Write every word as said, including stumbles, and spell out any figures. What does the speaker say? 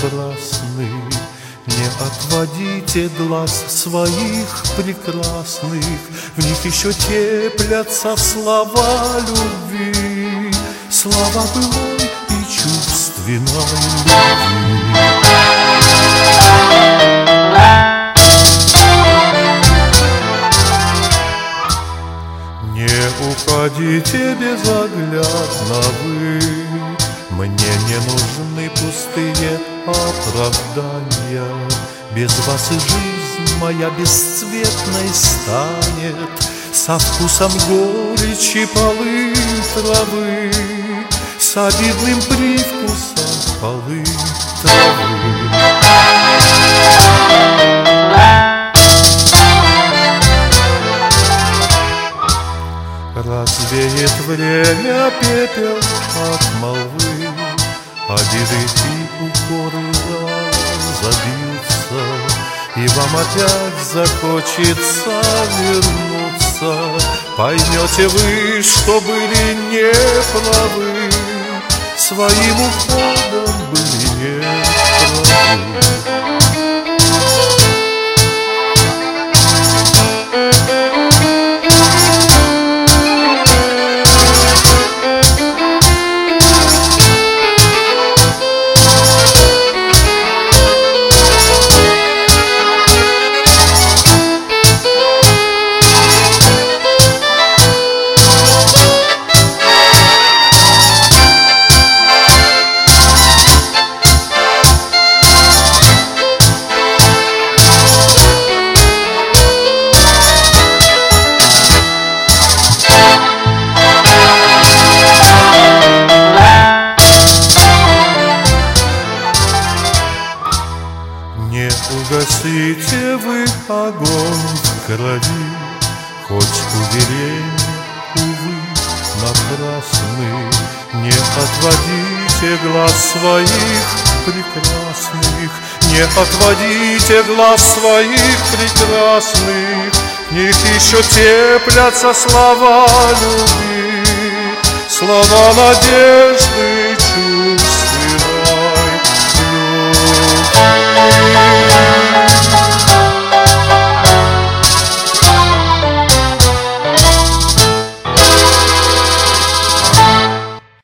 напрасны. Не отводите глаз своих прекрасных, в них еще теплятся слова любви, слова былой и чувственной любви. Не уходите безоглядно вы, мне не нужны пустые оправдания. Без вас и жизнь моя бесцветной станет, со вкусом горечи полы травы, с обидным привкусом полы травы. Развеет время пепел от молвы, обиды и укоры разобьются, и вам опять захочется вернуться. Поймете вы, что были неправы, своим уходом были неправы. Не угасите вы огонь в крови, хоть уверенье, увы, напрасны. Не отводите глаз своих прекрасных, не отводите глаз своих прекрасных, в них еще теплятся слова любви, слова надежды